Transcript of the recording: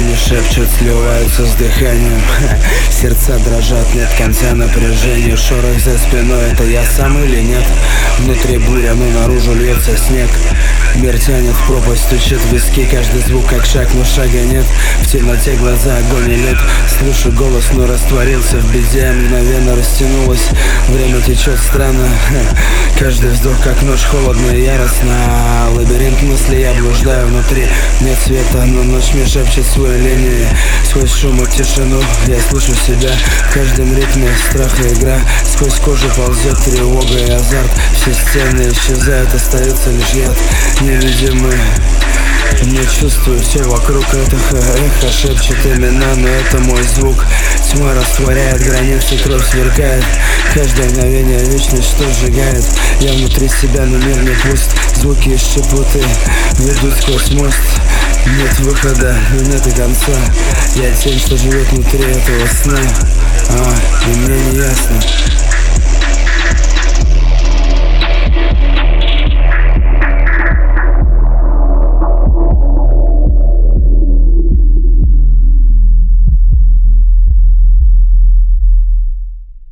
Тени шепчут, сливаются с дыханием. Сердца дрожат, нет конца напряжения. Шорох за спиной, это я сам или нет? Внутри буря, но наружу льется снег. Мир тянет в пропасть, стучит в виски. Каждый звук как шаг, но шага нет. В темноте глаза, огонь и лед. Слышу голос, но растворился в беде. Мгновенно растянулось, время течет странно. Каждый вздох как нож, холодно и яростно. Лабиринт мыслей, я блуждаю внутри. Нет света, но ночь мне шепчет свои линии. Сквозь шум и тишину я слышу себя. В каждом ритме страх и игра. Сквозь кожу ползет тревога и азарт. Все стены исчезают, остается лишь яд невидимый. Не чувствую все вокруг, это эхо шепчет имена, но это мой звук. Тьма растворяет границы, кровь сверкает. Каждое мгновение вечность, что сжигает. Я внутри себя, но мир не пуст. Звуки из шепоты ведут сквозь мост. Нет выхода, но нет и конца. Я тень, что живет внутри этого сна. И мне не ясно.